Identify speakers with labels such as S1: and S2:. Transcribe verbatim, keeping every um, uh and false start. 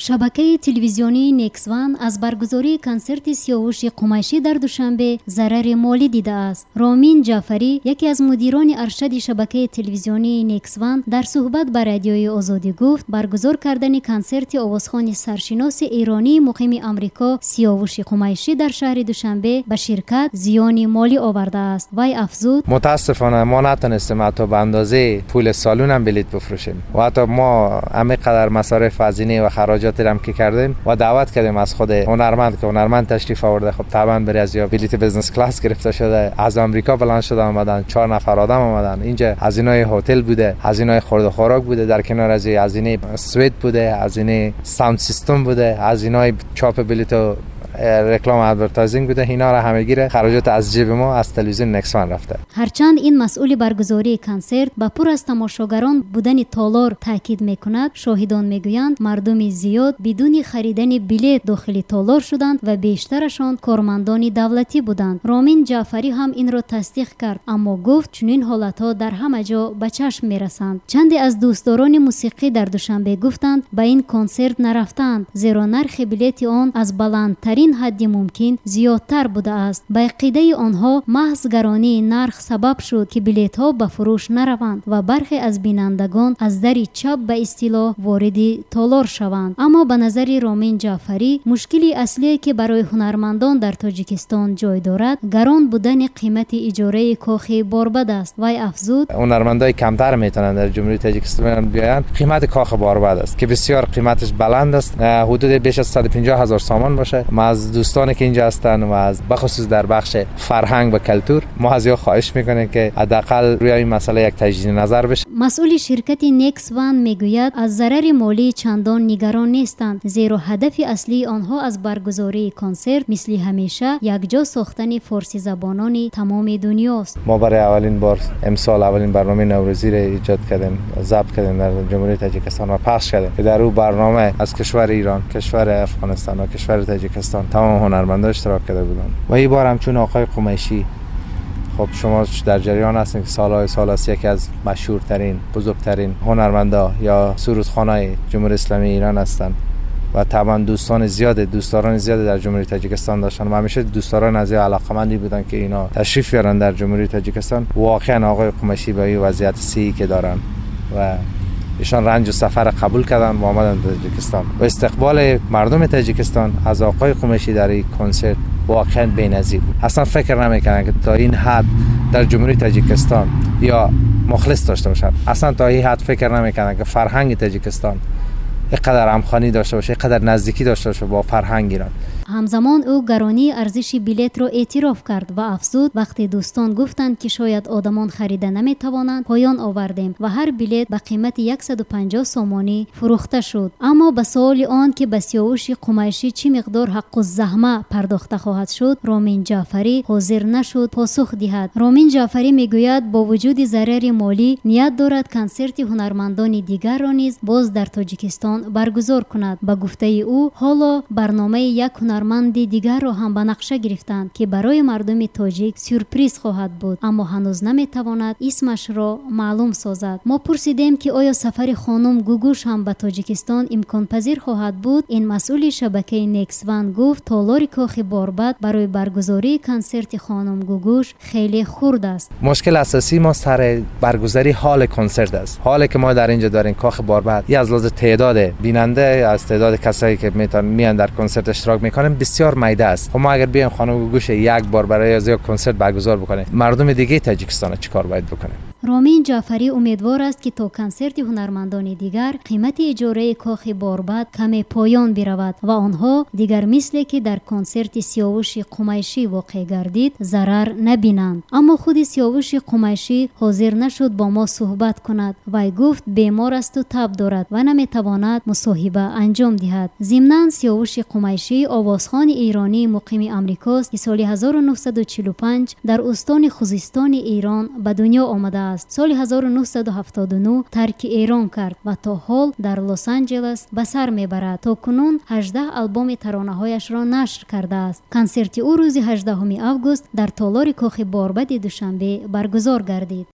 S1: шабакаи телевизионии Некс Ван аз баргузории концерти Сиёвуши Қумайшӣ дар Душанбе зарари молӣ дидааст. Ромин Ҷаъфарӣ, яке аз мудирони аршади шабакаи телевизионии Некс Ван, дар суҳбат ба радиои Озодӣ гуфт, баргузор кардани концерти овозхони саршиноси иронии муқими Амрико Сиёвуши Қумайшӣ дар шаҳри Душанбе ба ширкат зиёни молӣ овардааст. Вай афзуд:
S2: متاسفانه ما نتونستیم حتی به اندازه پول سالون هم بلیط بفروشیم و حتی ما همه قدر مصارف هزینه و خراجاتی هم که کردیم و دعوت کردیم از خود هنرمند که هنرمند تشریف آورده. خب طبعا بری از یا بلیط بزنس کلاس گرفته شده، از آمریکا بلند شده آمدن، چهار نفر آدم آمدن اینجا، هزینه هتل بوده، هزینه خورد و خوراک بوده، در کنار از هزینه سویت بوده، هزینه ساوند سیستم بوده، هزینه چاپ بلیط و رکلام ادورتایزینگ بوده. اینا را همگی را خراجات از جیب ما از تلویزیون نکس وان رفته.
S1: هرچند این مسئول برگزاری کنسرت با پر از تماشاگران بودن تالار تاکید میکند، شاهدان میگویند مردم زیاد بدون خریدن بلیط داخل تالار شدند و بیشترشان کارمندان دولتی بودند. رامین جعفری هم این را تصدیق کرد، اما گفت چنین حالتها در همه جا به چشم میرسند. چندی از دوستداران موسیقی در دوشنبه گفتند به این کنسرت نرفتند، زیرا نرخ بلیط آن از بلندترین حد ممکن زیادتر بوده است. به عقیده آنها محض گرانی نرخ سبب شد که بلیط ها به فروش نروند و برخی از بینندگان از در چپ به اصطلاح وارد تالار شوند. اما به نظر رامین جعفری مشکلی اصلی که برای هنرمندان در تاجیکستان جای دارد گران بودن قیمت اجاره کاخ باربد است. وای افزود:
S2: هنرمندای کمتر میتونن در جمهوری تاجیکستان بیاین. قیمت کاخ باربد است که بسیار قیمتش بلند است، حدود بیش از صد و پنجاه هزار سامان باشه. از دوستانی که اینجا هستن و از بخصوص در بخش فرهنگ و کلتور ما از یا خواهش میکنیم که حداقل روی این مسئله یک تجدید نظر بشه.
S1: مسئول شرکت نکس وان میگوید از ضرر مالی چندان نگران نیستند، زیرا هدف اصلی آنها از برگزاری کنسرت مثل همیشه یکجا ساختن فارسی زبانان تمام دنیاست.
S2: ما برای اولین بار امسال اولین برنامه نوروزی را ایجاد کردیم، ضبط کردیم در جمهوری تاجیکستان و پخش کردیم که در اون برنامه از کشور ایران، کشور افغانستان و کشور تاجیکستان تمام هنرمندا اشتراک کرده بودند. و این بار همچون آقای قمیشی، خب شما در جریان هستین که سالهای سال است یکی از مشهورترین بزرگترین هنرمندا یا سرودخوانای جمهوری اسلامی ایران هستند و طبعا دوستان زیاد دوستداران زیاد در جمهوری تاجیکستان داشتن و همیشه دوستداران از علاقمندی بودن که اینا تشریف بیارن در جمهوری تاجیکستان. واقعا آقای قمیشی با این وضعیت سیئی که دارن و ایشان رنج و سفر قبول کردن و آمدن تاجیکستان و استقبال مردم تاجیکستان از آقای قمیشی در این کنسرت واقعا بی‌نظیر بود. اصلا فکر نمی‌کردن که تا این حد در جمهوری تاجیکستان یا مخلص داشته باشن. اصلا تا این حد فکر نمی‌کردن که فرهنگ تاجیکستان اینقدر همخوانی داشته باشه، اینقدر نزدیکی داشته باشه با فرهنگ ایران.
S1: همزمان او گرانی ارزش بلیط را اعتراف کرد و افزود وقتی دوستان گفتند که شاید آدمان خریده نمیتوانند، پایان آوردیم و هر بلیط به قیمت صد و پنجاه سومانی فروخته شد. اما به سوال آن که به سیاوش قمیشی چه مقدار حق الزحمه پرداخته خواهد شد، رامین جعفری حاضر نشد پاسخ دهد. رامین جعفری میگوید با وجود ضرر مالی نیت دارد کنسرت هنرمندان دیگر را نیز باز در تاجیکستان برگزار کند. به گفته او حالا برنامه یک هنرمند دیگر را هم به نقشه گرفتند که برای مردم تاجیک سورپریز خواهد بود، اما هنوز نمیتواند اسمش را معلوم سازد. ما پرسیدیم که آیا سفر خانم گوگوش هم به تاجیکستان امکان پذیر خواهد بود. این مسئول شبکه نکس وان گفت تالار کاخ باربد برای برگزاری کنسرت خانم گوگوش خیلی خرد است.
S2: مشکل اساسی ما سر برگزاری حال کنسرت است. حالی که ما در اینجا داریم کاخ باربد یا از لحاظ تعداد بیننده، از تعداد کسایی که میتونن میان در کنسرت اشتراک میکنن بسیار میده است. خب ما اگر بیایم خانم گوگوش یک بار برای از یک کنسرت برگزار بکنیم، مردم دیگه تاجیکستان چیکار باید بکنه؟
S1: رامین جعفری امیدوار است که تا کنسرت هنرمندان دیگر قیمت اجاره کاخ باربد کمی پایان برود و آنها دیگر مثل که در کنسرت سیاوش قمیشی واقع گردید ضرر نبینند. اما خود سیاوش قمیشی حاضر نشد با ما صحبت کند. وی گفت بیمار است و تب دارد و نمیتواند مصاحبه انجام دهد. ضمناً سیاوش قمیشی آوازخوان ایرانی مقیم امریکاست که سال هزار و نهصد و چهل و پنج در استان خوزستان ایران به دنیا آمده است. سال هزار و نهصد و هفتاد و نه ترک ایران کرد و تا حال در لس آنجلس به سر میبرد. تا کنون هجده آلبوم ترانه‌هایش را نشر کرده است. کنسرت او روز هجدهم آگوست در تالار کاخ باربد دوشنبه برگزار گردید.